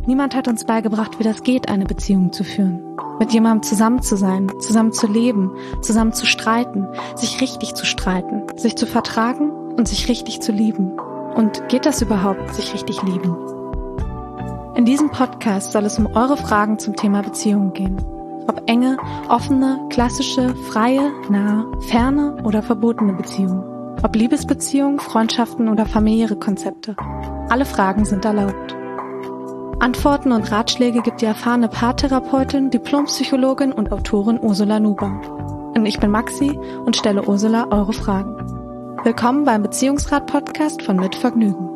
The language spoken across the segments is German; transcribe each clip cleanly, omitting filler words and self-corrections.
Niemand hat uns beigebracht, wie das geht, eine Beziehung zu führen. Mit jemandem zusammen zu sein, zusammen zu leben, zusammen zu streiten, sich richtig zu streiten, sich zu vertragen und sich richtig zu lieben. Und geht das überhaupt, sich richtig lieben? In diesem Podcast soll es um eure Fragen zum Thema Beziehungen gehen. Ob enge, offene, klassische, freie, nahe, ferne oder verbotene Beziehungen. Ob Liebesbeziehungen, Freundschaften oder familiäre Konzepte. Alle Fragen sind erlaubt. Antworten und Ratschläge gibt die erfahrene Paartherapeutin, Diplompsychologin und Autorin Ursula Nuber. Und ich bin Maxi und stelle Ursula eure Fragen. Willkommen beim Beziehungsrat-Podcast von Mit Vergnügen.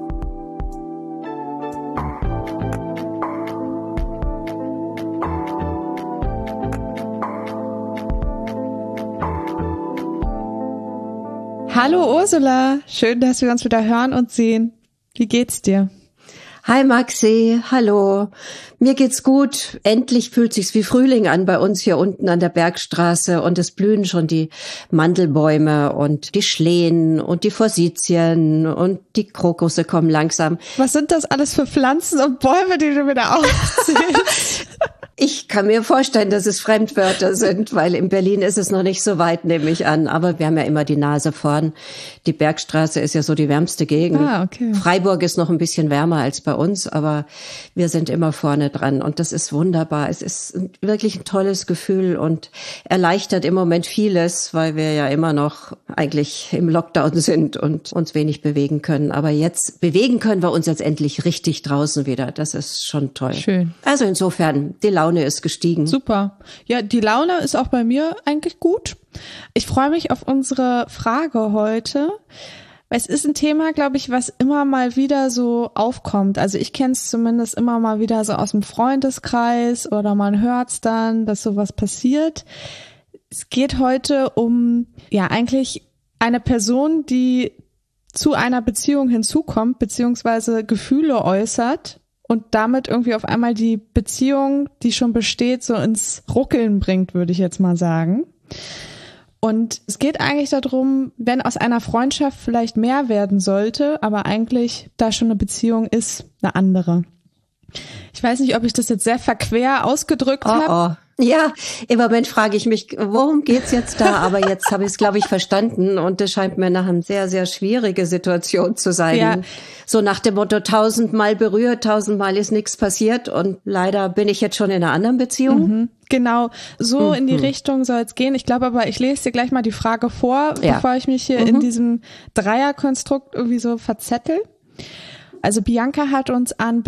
Hallo Ursula, schön, dass wir uns wieder hören und sehen. Wie geht's dir? Hi Maxi, hallo. Mir geht's gut. Endlich fühlt sich's wie Frühling an bei uns hier unten an der Bergstraße und es blühen schon die Mandelbäume und die Schlehen und die Forsythien und die Krokusse kommen langsam. Was sind das alles für Pflanzen und Bäume, die du wieder aufzählst? Ich kann mir vorstellen, dass es Fremdwörter sind, weil in Berlin ist es noch nicht so weit, nehme ich an. Aber wir haben ja immer die Nase vorn. Die Bergstraße ist ja so die wärmste Gegend. Okay. Freiburg ist noch ein bisschen wärmer als bei uns, aber wir sind immer vorne dran. Und das ist wunderbar. Es ist wirklich ein tolles Gefühl und erleichtert im Moment vieles, weil wir ja immer noch eigentlich im Lockdown sind und uns wenig bewegen können. Aber jetzt bewegen können wir uns jetzt endlich richtig draußen wieder. Das ist schon toll. Schön. Also insofern, die Laune ist gestiegen. Super. Ja, die Laune ist auch bei mir eigentlich gut. Ich freue mich auf unsere Frage heute. Es ist ein Thema, glaube ich, was immer mal wieder so aufkommt. Also ich kenne es zumindest immer mal wieder so aus dem Freundeskreis oder man hört es dann, dass sowas passiert. Es geht heute um, ja, eigentlich eine Person, die zu einer Beziehung hinzukommt, beziehungsweise Gefühle äußert und damit irgendwie auf einmal die Beziehung, die schon besteht, so ins Ruckeln bringt, würde ich jetzt mal sagen. Und es geht eigentlich darum, wenn aus einer Freundschaft vielleicht mehr werden sollte, aber eigentlich da schon eine Beziehung ist, eine andere. Ich weiß nicht, ob ich das jetzt sehr verquer ausgedrückt habe. Ja, im Moment frage ich mich, worum geht's jetzt da? Aber jetzt habe ich es, glaube ich, verstanden und das scheint mir nach einer sehr, sehr schwierige Situation zu sein. Ja. So nach dem Motto 1000-mal berührt, 1000-mal ist nichts passiert und leider bin ich jetzt schon in einer anderen Beziehung. Mhm. Genau, so in die Richtung soll es gehen. Ich glaube aber, ich lese dir gleich mal die Frage vor, bevor ich mich hier in diesem Dreierkonstrukt irgendwie so verzettel. Also Bianca hat uns an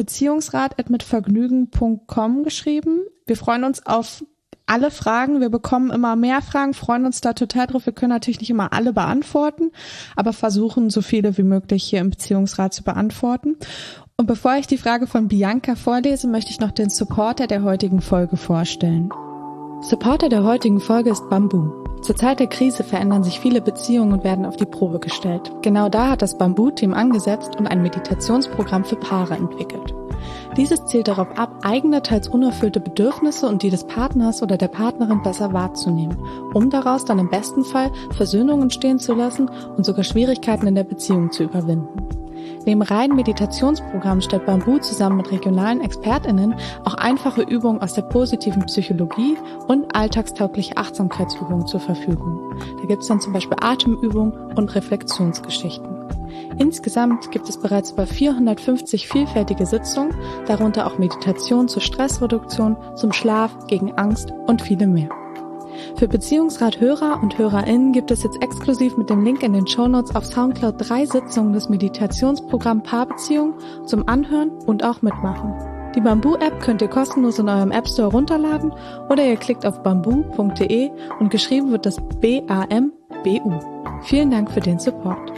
beziehungsrat@mitvergnügen.com geschrieben. Wir freuen uns auf alle Fragen. Wir bekommen immer mehr Fragen, freuen uns da total drauf. Wir können natürlich nicht immer alle beantworten, aber versuchen, so viele wie möglich hier im Beziehungsrat zu beantworten. Und bevor ich die Frage von Bianca vorlese, möchte ich noch den Supporter der heutigen Folge vorstellen. Supporter der heutigen Folge ist Bamboo. Zur Zeit der Krise verändern sich viele Beziehungen und werden auf die Probe gestellt. Genau da hat das Bamboo-Team angesetzt und ein Meditationsprogramm für Paare entwickelt. Dieses zielt darauf ab, eigene, teils unerfüllte Bedürfnisse und die des Partners oder der Partnerin besser wahrzunehmen, um daraus dann im besten Fall Versöhnung entstehen zu lassen und sogar Schwierigkeiten in der Beziehung zu überwinden. Neben reinen Meditationsprogrammen stellt Bamboo zusammen mit regionalen ExpertInnen auch einfache Übungen aus der positiven Psychologie und alltagstaugliche Achtsamkeitsübungen zur Verfügung. Da gibt es dann zum Beispiel Atemübungen und Reflexionsgeschichten. Insgesamt gibt es bereits über 450 vielfältige Sitzungen, darunter auch Meditation zur Stressreduktion, zum Schlaf, gegen Angst und viele mehr. Für Beziehungsrat-Hörer und HörerInnen gibt es jetzt exklusiv mit dem Link in den Shownotes auf Soundcloud 3 Sitzungen des Meditationsprogramms Paarbeziehung zum Anhören und auch mitmachen. Die Bamboo-App könnt ihr kostenlos in eurem App Store runterladen oder ihr klickt auf bamboo.de und geschrieben wird das BAMBU. Vielen Dank für den Support.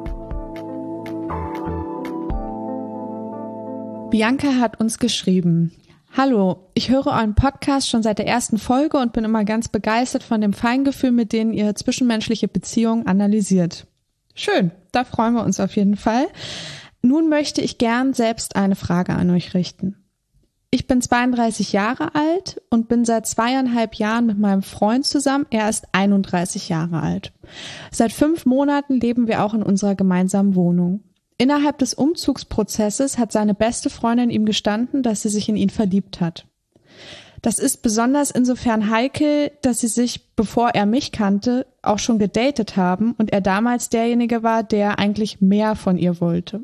Bianca hat uns geschrieben: Hallo, ich höre euren Podcast schon seit der ersten Folge und bin immer ganz begeistert von dem Feingefühl, mit dem ihr zwischenmenschliche Beziehungen analysiert. Schön, da freuen wir uns auf jeden Fall. Nun möchte ich gern selbst eine Frage an euch richten. Ich bin 32 Jahre alt und bin seit 2,5 Jahren mit meinem Freund zusammen. Er ist 31 Jahre alt. Seit 5 Monaten leben wir auch in unserer gemeinsamen Wohnung. Innerhalb des Umzugsprozesses hat seine beste Freundin ihm gestanden, dass sie sich in ihn verliebt hat. Das ist besonders insofern heikel, dass sie sich, bevor er mich kannte, auch schon gedatet haben und er damals derjenige war, der eigentlich mehr von ihr wollte.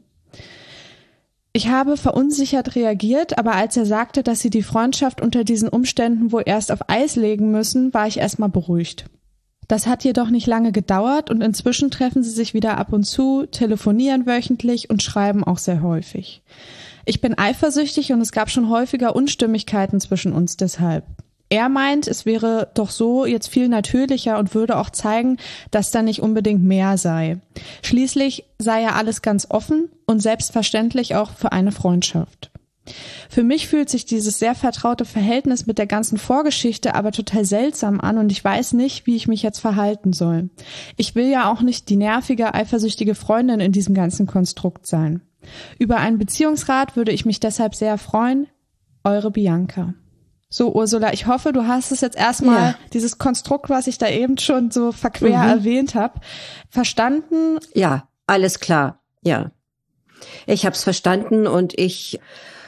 Ich habe verunsichert reagiert, aber als er sagte, dass sie die Freundschaft unter diesen Umständen wohl erst auf Eis legen müssen, war ich erstmal beruhigt. Das hat jedoch nicht lange gedauert und inzwischen treffen sie sich wieder ab und zu, telefonieren wöchentlich und schreiben auch sehr häufig. Ich bin eifersüchtig und es gab schon häufiger Unstimmigkeiten zwischen uns deshalb. Er meint, es wäre doch so jetzt viel natürlicher und würde auch zeigen, dass da nicht unbedingt mehr sei. Schließlich sei ja alles ganz offen und selbstverständlich auch für eine Freundschaft. Für mich fühlt sich dieses sehr vertraute Verhältnis mit der ganzen Vorgeschichte aber total seltsam an und ich weiß nicht, wie ich mich jetzt verhalten soll. Ich will ja auch nicht die nervige, eifersüchtige Freundin in diesem ganzen Konstrukt sein. Über einen Beziehungsrat würde ich mich deshalb sehr freuen. Eure Bianca. So, Ursula, ich hoffe, du hast es jetzt erstmal, dieses Konstrukt, was ich da eben schon so verquer erwähnt habe, verstanden? Ja, alles klar, ja. Ich habe es verstanden und ich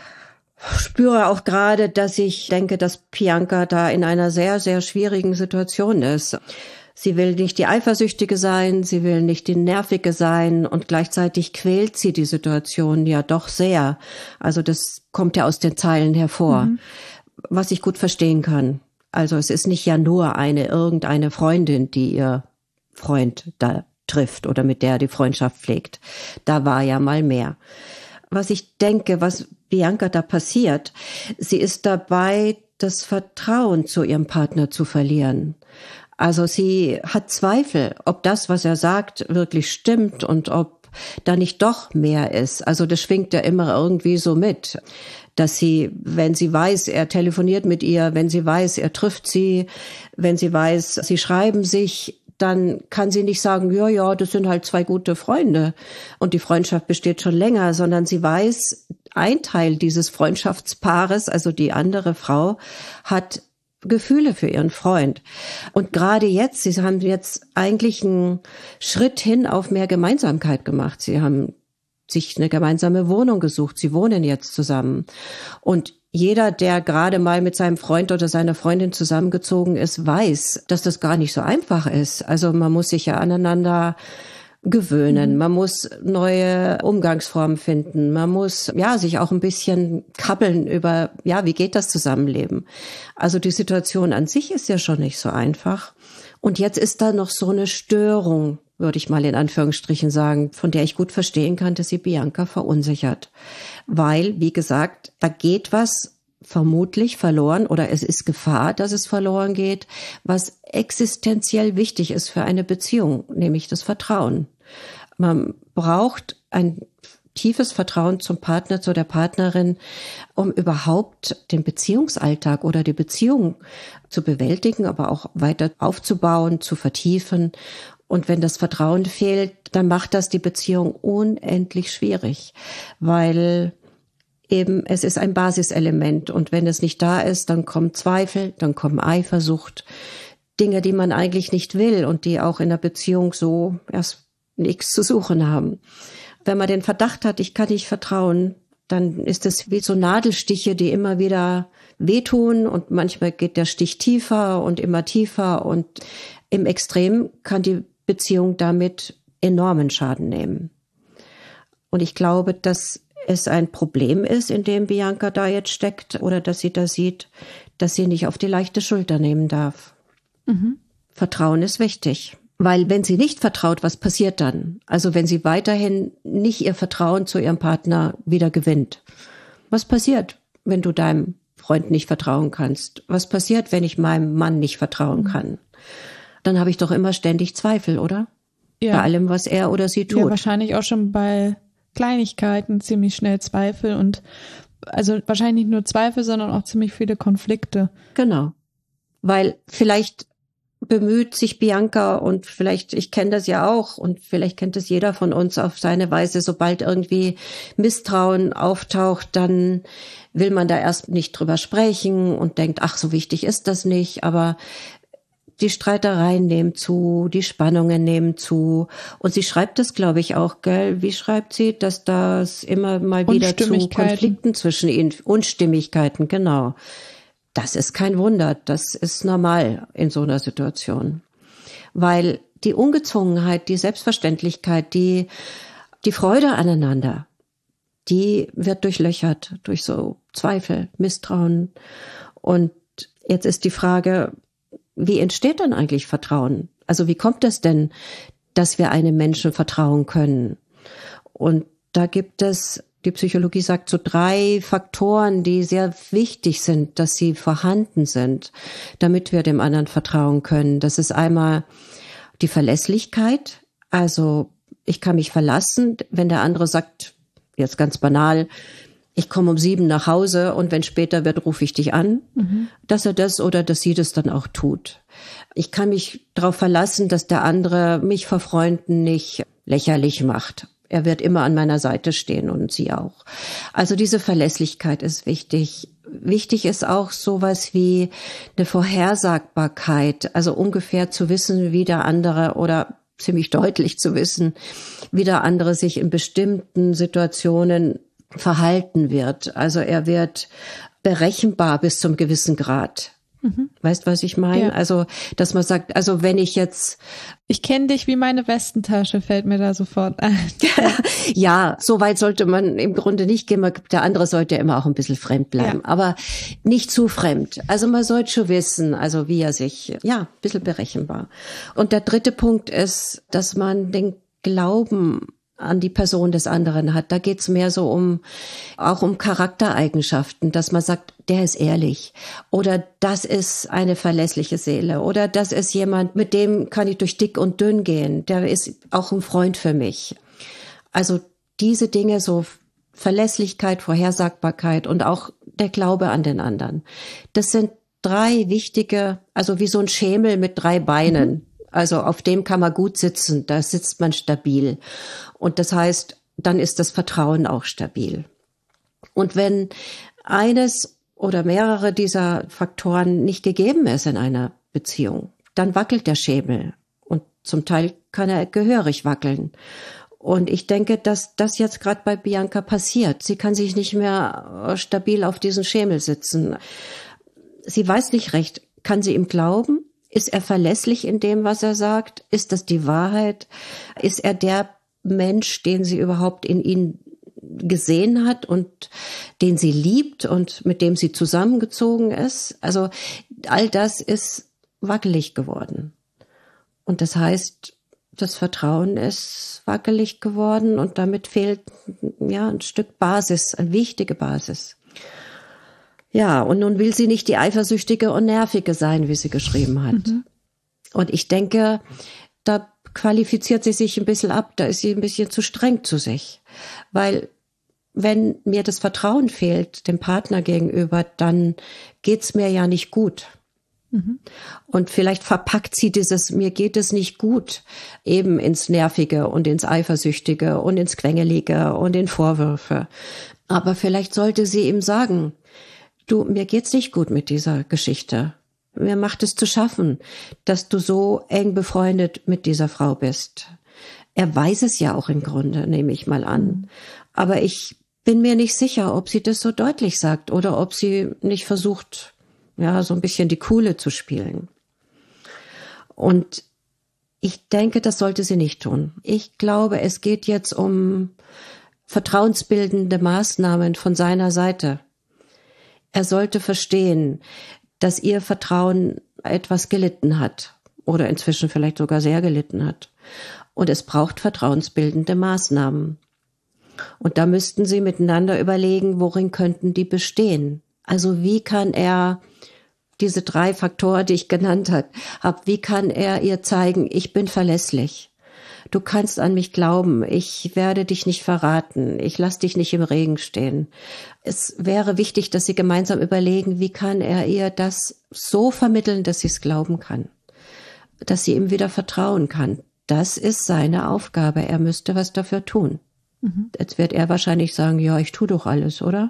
spüre auch gerade, dass ich denke, dass Bianca da in einer sehr, sehr schwierigen Situation ist. Sie will nicht die Eifersüchtige sein, sie will nicht die Nervige sein und gleichzeitig quält sie die Situation ja doch sehr. Also das kommt ja aus den Zeilen hervor, was ich gut verstehen kann. Also es ist nicht ja nur irgendeine Freundin, die ihr Freund da trifft oder mit der die Freundschaft pflegt. Da war ja mal mehr. Was ich denke, was Bianca da passiert, sie ist dabei, das Vertrauen zu ihrem Partner zu verlieren. Also sie hat Zweifel, ob das, was er sagt, wirklich stimmt und ob da nicht doch mehr ist. Also das schwingt ja immer irgendwie so mit, dass sie, wenn sie weiß, er telefoniert mit ihr, wenn sie weiß, er trifft sie, wenn sie weiß, sie schreiben sich, dann kann sie nicht sagen, ja, das sind halt zwei gute Freunde und die Freundschaft besteht schon länger, sondern sie weiß, ein Teil dieses Freundschaftspaares, also die andere Frau, hat Gefühle für ihren Freund. Und gerade jetzt, sie haben jetzt eigentlich einen Schritt hin auf mehr Gemeinsamkeit gemacht. Sie haben sich eine gemeinsame Wohnung gesucht. Sie wohnen jetzt zusammen. Und jeder, der gerade mal mit seinem Freund oder seiner Freundin zusammengezogen ist, weiß, dass das gar nicht so einfach ist. Also man muss sich ja aneinander gewöhnen. Man muss neue Umgangsformen finden. Man muss, sich auch ein bisschen kabbeln über, wie geht das Zusammenleben? Also die Situation an sich ist ja schon nicht so einfach. Und jetzt ist da noch so eine Störung, würde ich mal in Anführungsstrichen sagen, von der ich gut verstehen kann, dass sie Bianca verunsichert. Weil, wie gesagt, da geht was vermutlich verloren oder es ist Gefahr, dass es verloren geht, was existenziell wichtig ist für eine Beziehung, nämlich das Vertrauen. Man braucht ein tiefes Vertrauen zum Partner, zu der Partnerin, um überhaupt den Beziehungsalltag oder die Beziehung zu bewältigen, aber auch weiter aufzubauen, zu vertiefen. Und wenn das Vertrauen fehlt, dann macht das die Beziehung unendlich schwierig, weil eben es ist ein Basiselement und wenn es nicht da ist, dann kommen Zweifel, dann kommen Eifersucht, Dinge, die man eigentlich nicht will und die auch in der Beziehung so erst nichts zu suchen haben. Wenn man den Verdacht hat, ich kann nicht vertrauen, dann ist es wie so Nadelstiche, die immer wieder wehtun und manchmal geht der Stich tiefer und immer tiefer und im Extrem kann die Beziehung damit enormen Schaden nehmen. Und ich glaube, dass es ein Problem ist, in dem Bianca da jetzt steckt oder dass sie da sieht, dass sie nicht auf die leichte Schulter nehmen darf. Vertrauen ist wichtig, weil wenn sie nicht vertraut, was passiert dann? Also wenn sie weiterhin nicht ihr Vertrauen zu ihrem Partner wieder gewinnt. Was passiert, wenn du deinem Freund nicht vertrauen kannst? Was passiert, wenn ich meinem Mann nicht vertrauen kann? Dann habe ich doch immer ständig Zweifel, oder? Ja. Bei allem, was er oder sie tut. Ja, wahrscheinlich auch schon bei Kleinigkeiten ziemlich schnell Zweifel und also wahrscheinlich nicht nur Zweifel, sondern auch ziemlich viele Konflikte. Genau, weil vielleicht bemüht sich Bianca und vielleicht, ich kenne das ja auch und vielleicht kennt es jeder von uns auf seine Weise, sobald irgendwie Misstrauen auftaucht, dann will man da erst nicht drüber sprechen und denkt, ach, so wichtig ist das nicht, aber die Streitereien nehmen zu, die Spannungen nehmen zu. Und sie schreibt das, glaube ich, auch, gell? Wie schreibt sie, dass das immer mal wieder zu Konflikten zwischen ihnen, Unstimmigkeiten, genau. Das ist kein Wunder, das ist normal in so einer Situation. Weil die Ungezwungenheit, die Selbstverständlichkeit, die Freude aneinander, die wird durchlöchert durch so Zweifel, Misstrauen. Und jetzt ist die Frage, wie entsteht dann eigentlich Vertrauen? Also wie kommt es denn, dass wir einem Menschen vertrauen können? Und da gibt es, die Psychologie sagt, so 3 Faktoren, die sehr wichtig sind, dass sie vorhanden sind, damit wir dem anderen vertrauen können. Das ist einmal die Verlässlichkeit. Also ich kann mich verlassen, wenn der andere sagt, jetzt ganz banal, ich komme um 7 nach Hause und wenn später wird, rufe ich dich an, dass er das oder dass sie das dann auch tut. Ich kann mich darauf verlassen, dass der andere mich vor Freunden nicht lächerlich macht. Er wird immer an meiner Seite stehen und sie auch. Also diese Verlässlichkeit ist wichtig. Wichtig ist auch sowas wie eine Vorhersagbarkeit, also ungefähr zu wissen, wie der andere oder ziemlich deutlich zu wissen, wie der andere sich in bestimmten Situationen verhalten wird. Also er wird berechenbar bis zum gewissen Grad. Weißt, was ich meine? Ja. Also, dass man sagt, also wenn ich jetzt... Ich kenne dich wie meine Westentasche, fällt mir da sofort ein. Ja, so weit sollte man im Grunde nicht gehen. Der andere sollte immer auch ein bisschen fremd bleiben, aber nicht zu fremd. Also man sollte schon wissen, also wie er sich, ein bisschen berechenbar. Und der 3. Punkt ist, dass man den Glauben an die Person des anderen hat. Da geht's mehr so um Charaktereigenschaften, dass man sagt, der ist ehrlich oder das ist eine verlässliche Seele oder das ist jemand, mit dem kann ich durch dick und dünn gehen. Der ist auch ein Freund für mich. Also diese Dinge, so Verlässlichkeit, Vorhersagbarkeit und auch der Glaube an den anderen. Das sind 3 wichtige, also wie so ein Schemel mit 3 Beinen. Also auf dem kann man gut sitzen, da sitzt man stabil. Und das heißt, dann ist das Vertrauen auch stabil. Und wenn eines oder mehrere dieser Faktoren nicht gegeben ist in einer Beziehung, dann wackelt der Schemel. Und zum Teil kann er gehörig wackeln. Und ich denke, dass das jetzt gerade bei Bianca passiert. Sie kann sich nicht mehr stabil auf diesen Schemel sitzen. Sie weiß nicht recht, kann sie ihm glauben? Ist er verlässlich in dem, was er sagt? Ist das die Wahrheit? Ist er der Mensch, den sie überhaupt in ihn gesehen hat und den sie liebt und mit dem sie zusammengezogen ist? Also all das ist wackelig geworden. Und das heißt, das Vertrauen ist wackelig geworden und damit fehlt ein Stück Basis, eine wichtige Basis. Ja, und nun will sie nicht die Eifersüchtige und Nervige sein, wie sie geschrieben hat. Und ich denke, da qualifiziert sie sich ein bisschen ab, da ist sie ein bisschen zu streng zu sich. Weil wenn mir das Vertrauen fehlt, dem Partner gegenüber, dann geht's mir ja nicht gut. Und vielleicht verpackt sie dieses, mir geht es nicht gut, eben ins Nervige und ins Eifersüchtige und ins Quengelige und in Vorwürfe. Aber vielleicht sollte sie ihm sagen, du, mir geht's nicht gut mit dieser Geschichte. Mir macht es zu schaffen, dass du so eng befreundet mit dieser Frau bist. Er weiß es ja auch im Grunde, nehme ich mal an. Aber ich bin mir nicht sicher, ob sie das so deutlich sagt oder ob sie nicht versucht, so ein bisschen die Coole zu spielen. Und ich denke, das sollte sie nicht tun. Ich glaube, es geht jetzt um vertrauensbildende Maßnahmen von seiner Seite. Er sollte verstehen, dass ihr Vertrauen etwas gelitten hat oder inzwischen vielleicht sogar sehr gelitten hat. Und es braucht vertrauensbildende Maßnahmen. Und da müssten sie miteinander überlegen, worin könnten die bestehen. Also wie kann er diese 3 Faktoren, die ich genannt habe, wie kann er ihr zeigen, ich bin verlässlich. Du kannst an mich glauben, ich werde dich nicht verraten, ich lasse dich nicht im Regen stehen. Es wäre wichtig, dass sie gemeinsam überlegen, wie kann er ihr das so vermitteln, dass sie es glauben kann, dass sie ihm wieder vertrauen kann. Das ist seine Aufgabe, er müsste was dafür tun. Jetzt wird er wahrscheinlich sagen, ja, ich tue doch alles, oder?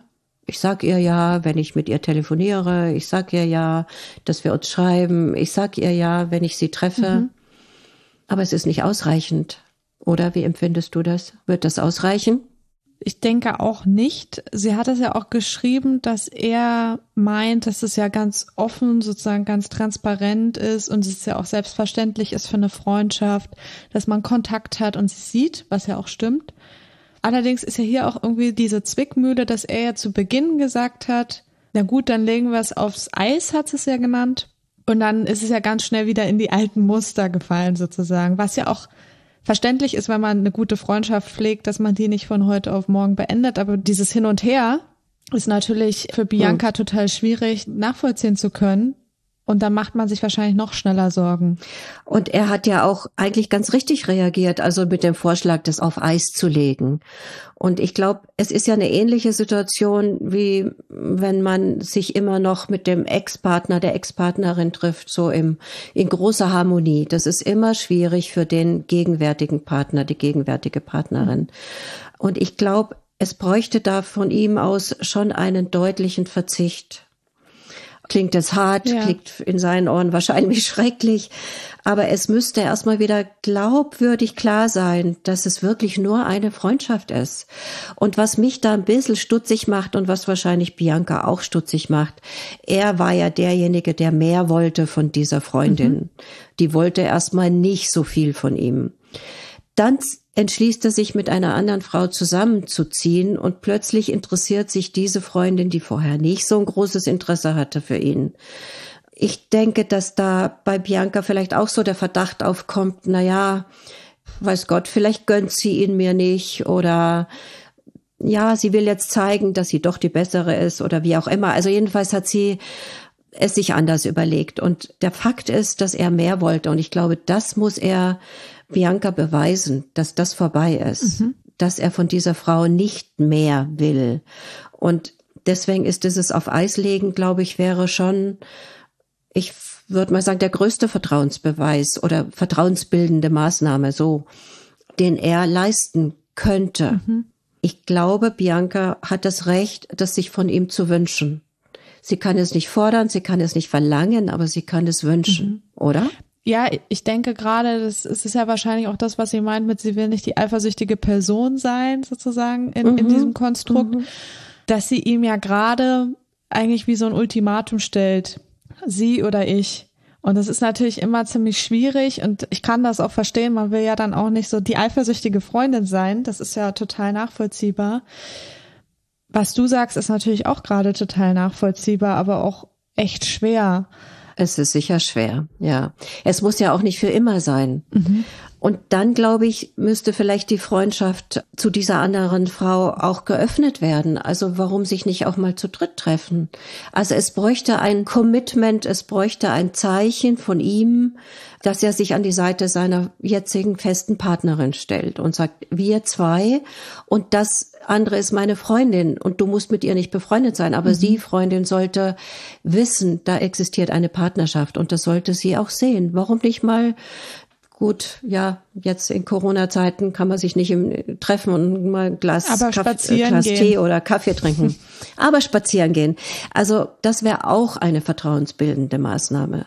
Ich sag ihr ja, wenn ich mit ihr telefoniere. Ich sag ihr ja, dass wir uns schreiben. Ich sag ihr ja, wenn ich sie treffe. Aber es ist nicht ausreichend. Oder wie empfindest du das? Wird das ausreichen? Ich denke auch nicht. Sie hat es ja auch geschrieben, dass er meint, dass es ja ganz offen, sozusagen ganz transparent ist und es ja auch selbstverständlich ist für eine Freundschaft, dass man Kontakt hat und sie sieht, was ja auch stimmt. Allerdings ist ja hier auch irgendwie diese Zwickmühle, dass er ja zu Beginn gesagt hat, na gut, dann legen wir es aufs Eis, hat es ja genannt. Und dann ist es ja ganz schnell wieder in die alten Muster gefallen sozusagen, was ja auch verständlich ist, wenn man eine gute Freundschaft pflegt, dass man die nicht von heute auf morgen beendet. Aber dieses Hin und Her ist natürlich für Bianca total schwierig nachvollziehen zu können. Und dann macht man sich wahrscheinlich noch schneller Sorgen. Und er hat ja auch eigentlich ganz richtig reagiert, also mit dem Vorschlag, das auf Eis zu legen. Und ich glaube, es ist ja eine ähnliche Situation, wie wenn man sich immer noch mit dem Ex-Partner, der Ex-Partnerin trifft, so in großer Harmonie. Das ist immer schwierig für den gegenwärtigen Partner, die gegenwärtige Partnerin. Und ich glaube, es bräuchte da von ihm aus schon einen deutlichen Verzicht. Klingt es hart, klingt in seinen Ohren wahrscheinlich schrecklich, aber es müsste erstmal wieder glaubwürdig klar sein, dass es wirklich nur eine Freundschaft ist. Und was mich da ein bisschen stutzig macht und was wahrscheinlich Bianca auch stutzig macht, er war ja derjenige, der mehr wollte von dieser Freundin. Die wollte erstmal nicht so viel von ihm. Dann entschließt er sich, mit einer anderen Frau zusammenzuziehen und plötzlich interessiert sich diese Freundin, die vorher nicht so ein großes Interesse hatte für ihn. Ich denke, dass da bei Bianca vielleicht auch so der Verdacht aufkommt, naja, weiß Gott, vielleicht gönnt sie ihn mir nicht oder ja, sie will jetzt zeigen, dass sie doch die Bessere ist oder wie auch immer. Also jedenfalls hat sie es sich anders überlegt. Und der Fakt ist, dass er mehr wollte und ich glaube, das muss er Bianca beweisen, dass das vorbei ist, dass er von dieser Frau nicht mehr will. Und deswegen ist dieses auf Eis legen, glaube ich, wäre schon, ich würde mal sagen, der größte Vertrauensbeweis oder vertrauensbildende Maßnahme, so, den er leisten könnte. Ich glaube, Bianca hat das Recht, das sich von ihm zu wünschen. Sie kann es nicht fordern, sie kann es nicht verlangen, aber sie kann es wünschen, oder? Ja, ich denke gerade, es ist ja wahrscheinlich auch das, was sie meint mit, sie will nicht die eifersüchtige Person sein, sozusagen, in diesem Konstrukt, dass sie ihm ja gerade eigentlich wie so ein Ultimatum stellt, sie oder ich. Und das ist natürlich immer ziemlich schwierig und ich kann das auch verstehen, man will ja dann auch nicht so die eifersüchtige Freundin sein, das ist ja total nachvollziehbar. Was du sagst, ist natürlich auch gerade total nachvollziehbar, aber auch echt schwer. Es ist sicher schwer, ja. Es muss ja auch nicht für immer sein. Und dann, glaube ich, müsste vielleicht die Freundschaft zu dieser anderen Frau auch geöffnet werden. Also warum sich nicht auch mal zu dritt treffen? Also es bräuchte ein Commitment, es bräuchte ein Zeichen von ihm, dass er sich an die Seite seiner jetzigen festen Partnerin stellt und sagt, wir zwei und das andere ist meine Freundin und du musst mit ihr nicht befreundet sein, aber sie, Freundin, sollte wissen, da existiert eine Partnerschaft und das sollte sie auch sehen. Warum nicht mal, gut, ja, jetzt in Corona-Zeiten kann man sich nicht treffen und mal ein Glas Tee oder Kaffee trinken, aber spazieren gehen. Also das wäre auch eine vertrauensbildende Maßnahme.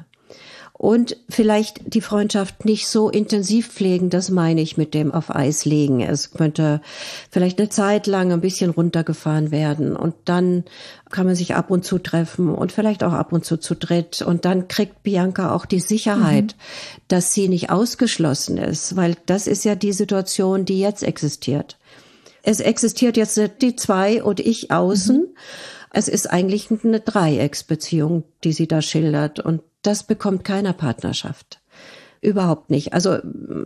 Und vielleicht die Freundschaft nicht so intensiv pflegen, das meine ich mit dem auf Eis legen. Es könnte vielleicht eine Zeit lang ein bisschen runtergefahren werden und dann kann man sich ab und zu treffen und vielleicht auch ab und zu dritt. Und dann kriegt Bianca auch die Sicherheit, dass sie nicht ausgeschlossen ist, weil das ist ja die Situation, die jetzt existiert. Es existiert jetzt die zwei und ich außen. Es ist eigentlich eine Dreiecksbeziehung, die sie da schildert und das bekommt keiner Partnerschaft. Überhaupt nicht. Also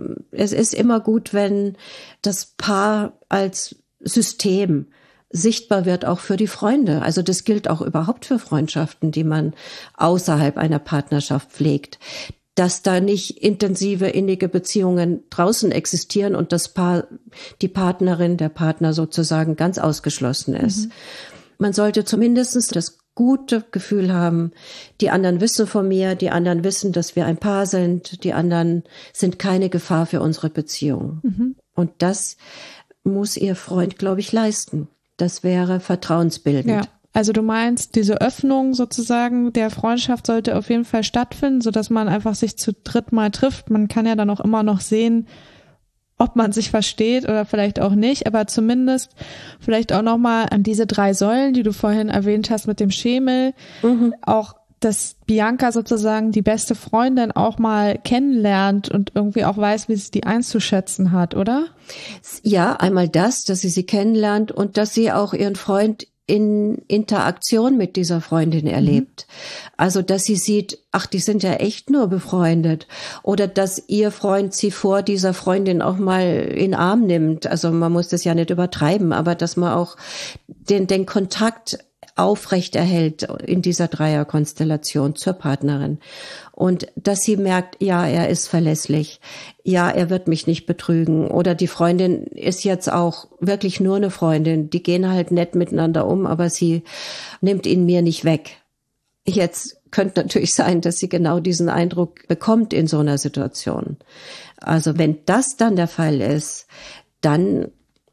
es ist immer gut, wenn das Paar als System sichtbar wird, auch für die Freunde. Also das gilt auch überhaupt für Freundschaften, die man außerhalb einer Partnerschaft pflegt. Dass da nicht intensive, innige Beziehungen draußen existieren und das Paar, die Partnerin, der Partner sozusagen ganz ausgeschlossen ist. Man sollte zumindest das gute Gefühl haben, die anderen wissen von mir, die anderen wissen, dass wir ein Paar sind, die anderen sind keine Gefahr für unsere Beziehung. Und das muss ihr Freund, glaube ich, leisten. Das wäre vertrauensbildend. Ja, Also du meinst, diese Öffnung sozusagen der Freundschaft sollte auf jeden Fall stattfinden, sodass man einfach sich zu dritt mal trifft. Man kann ja dann auch immer noch sehen, ob man sich versteht oder vielleicht auch nicht, aber zumindest vielleicht auch nochmal an diese 3 Säulen, die du vorhin erwähnt hast mit dem Schemel, auch, dass Bianca sozusagen die beste Freundin auch mal kennenlernt und irgendwie auch weiß, wie sie die einzuschätzen hat, oder? Ja, einmal das, dass sie kennenlernt und dass sie auch ihren Freund in Interaktion mit dieser Freundin erlebt. Also, dass sie sieht, ach, die sind ja echt nur befreundet. Oder dass ihr Freund sie vor dieser Freundin auch mal in den Arm nimmt. Also man muss das ja nicht übertreiben, aber dass man auch den Kontakt aufrechterhält in dieser Dreierkonstellation zur Partnerin. Und dass sie merkt, ja, er ist verlässlich, ja, er wird mich nicht betrügen. Oder die Freundin ist jetzt auch wirklich nur eine Freundin, die gehen halt nett miteinander um, aber sie nimmt ihn mir nicht weg. Jetzt könnte natürlich sein, dass sie genau diesen Eindruck bekommt in so einer Situation. Also wenn das dann der Fall ist, dann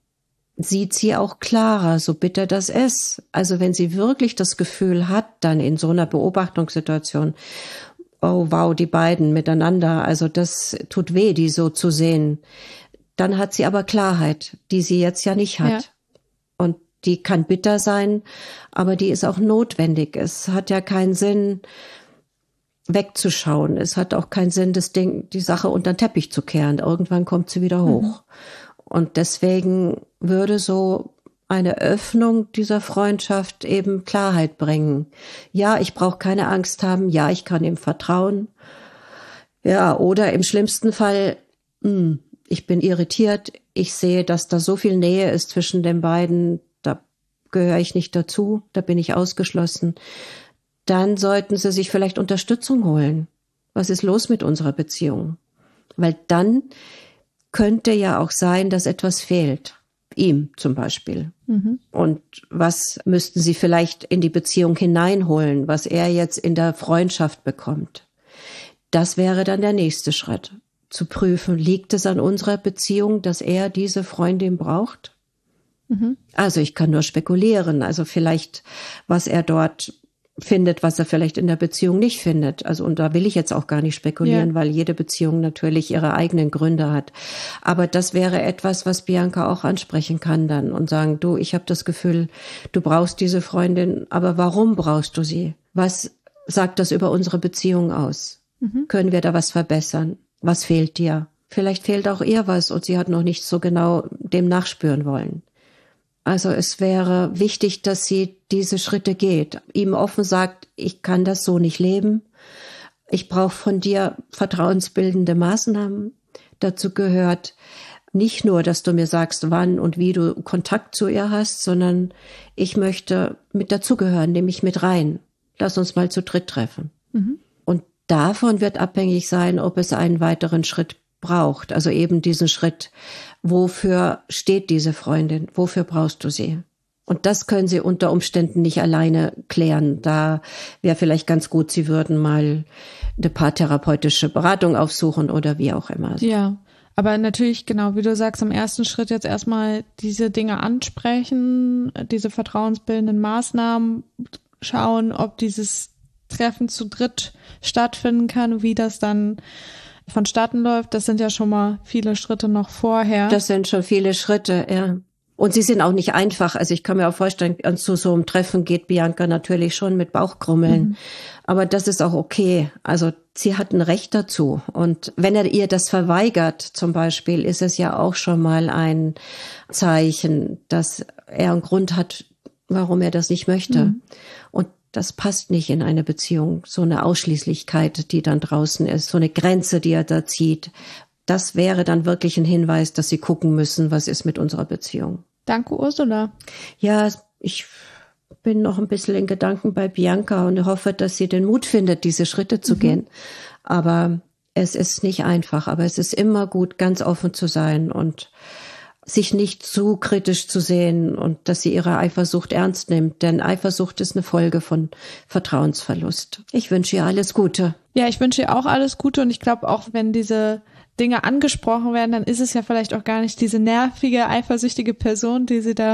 sieht sie auch klarer, so bitter das ist. Also wenn sie wirklich das Gefühl hat, dann in so einer Beobachtungssituation, oh wow, die beiden miteinander, also das tut weh, die so zu sehen, dann hat sie aber Klarheit, die sie jetzt ja nicht hat. Ja. Und die kann bitter sein, aber die ist auch notwendig. Es hat ja keinen Sinn, wegzuschauen. Es hat auch keinen Sinn, die Sache unter den Teppich zu kehren. Irgendwann kommt sie wieder hoch. Und deswegen würde so eine Öffnung dieser Freundschaft eben Klarheit bringen. Ja, ich brauche keine Angst haben. Ja, ich kann ihm vertrauen. Ja, oder im schlimmsten Fall, ich bin irritiert. Ich sehe, dass da so viel Nähe ist zwischen den beiden. Da gehöre ich nicht dazu. Da bin ich ausgeschlossen. Dann sollten sie sich vielleicht Unterstützung holen. Was ist los mit unserer Beziehung? Weil dann könnte ja auch sein, dass etwas fehlt. Ihm zum Beispiel. Und was müssten sie vielleicht in die Beziehung hineinholen, was er jetzt in der Freundschaft bekommt? Das wäre dann der nächste Schritt. Zu prüfen, liegt es an unserer Beziehung, dass er diese Freundin braucht? Also ich kann nur spekulieren. Also vielleicht, was er dort findet, was er vielleicht in der Beziehung nicht findet. Also und da will ich jetzt auch gar nicht spekulieren, weil jede Beziehung natürlich ihre eigenen Gründe hat. Aber das wäre etwas, was Bianca auch ansprechen kann dann und sagen, du, ich habe das Gefühl, du brauchst diese Freundin, aber warum brauchst du sie? Was sagt das über unsere Beziehung aus? Können wir da was verbessern? Was fehlt dir? Vielleicht fehlt auch ihr was und sie hat noch nicht so genau dem nachspüren wollen. Also es wäre wichtig, dass sie diese Schritte geht, ihm offen sagt, ich kann das so nicht leben. Ich brauche von dir vertrauensbildende Maßnahmen. Dazu gehört nicht nur, dass du mir sagst, wann und wie du Kontakt zu ihr hast, sondern ich möchte mit dazugehören, nehme ich mit rein. Lass uns mal zu dritt treffen. Und davon wird abhängig sein, ob es einen weiteren Schritt braucht. Also eben diesen Schritt, wofür steht diese Freundin? Wofür brauchst du sie? Und das können sie unter Umständen nicht alleine klären. Da wäre vielleicht ganz gut, sie würden mal eine paartherapeutische Beratung aufsuchen oder wie auch immer. Ja, aber natürlich, genau, wie du sagst, im ersten Schritt jetzt erstmal diese Dinge ansprechen, diese vertrauensbildenden Maßnahmen, schauen, ob dieses Treffen zu dritt stattfinden kann, wie das dann vonstatten läuft. Das sind ja schon mal viele Schritte noch vorher. Das sind schon viele Schritte, ja. Und sie sind auch nicht einfach. Also ich kann mir auch vorstellen, zu so einem Treffen geht Bianca natürlich schon mit Bauchkrummeln. Aber das ist auch okay. Also sie hat ein Recht dazu. Und wenn er ihr das verweigert zum Beispiel, ist es ja auch schon mal ein Zeichen, dass er einen Grund hat, warum er das nicht möchte. Und das passt nicht in eine Beziehung, so eine Ausschließlichkeit, die dann draußen ist, so eine Grenze, die er da zieht. Das wäre dann wirklich ein Hinweis, dass sie gucken müssen, was ist mit unserer Beziehung. Danke, Ursula. Ja, ich bin noch ein bisschen in Gedanken bei Bianca und hoffe, dass sie den Mut findet, diese Schritte zu gehen. Aber es ist nicht einfach, aber es ist immer gut, ganz offen zu sein und sich nicht zu kritisch zu sehen und dass sie ihre Eifersucht ernst nimmt, denn Eifersucht ist eine Folge von Vertrauensverlust. Ich wünsche ihr alles Gute. Ja, ich wünsche ihr auch alles Gute und ich glaube auch, wenn diese Dinge angesprochen werden, dann ist es ja vielleicht auch gar nicht diese nervige, eifersüchtige Person, die sie da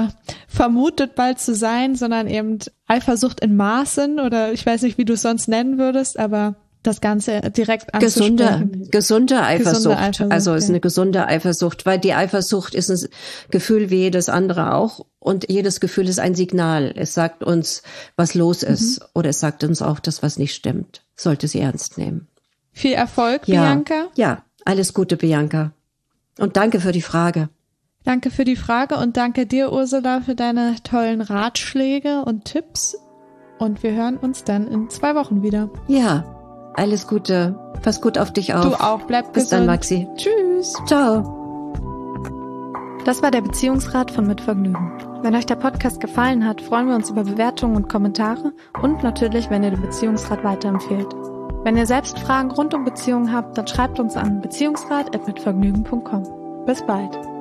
vermutet bald zu sein, sondern eben Eifersucht in Maßen oder ich weiß nicht, wie du es sonst nennen würdest, aber das Ganze direkt anzusprechen. Gesunde Eifersucht. Also ist eine gesunde Eifersucht, weil die Eifersucht ist ein Gefühl wie jedes andere auch und jedes Gefühl ist ein Signal. Es sagt uns, was los ist oder es sagt uns auch, dass was nicht stimmt. Sollte sie ernst nehmen. Viel Erfolg, Bianca. Ja, alles Gute, Bianca. Und danke für die Frage. Danke für die Frage und danke dir, Ursula, für deine tollen Ratschläge und Tipps. Und wir hören uns dann in 2 Wochen wieder. Ja. Alles Gute. Pass gut auf dich auf. Du auch. Bleib gesund. Bis dann, Maxi. Tschüss. Ciao. Das war der Beziehungsrat von Mit Vergnügen. Wenn euch der Podcast gefallen hat, freuen wir uns über Bewertungen und Kommentare und natürlich, wenn ihr den Beziehungsrat weiterempfehlt. Wenn ihr selbst Fragen rund um Beziehungen habt, dann schreibt uns an beziehungsrat@mitvergnügen.com. Bis bald.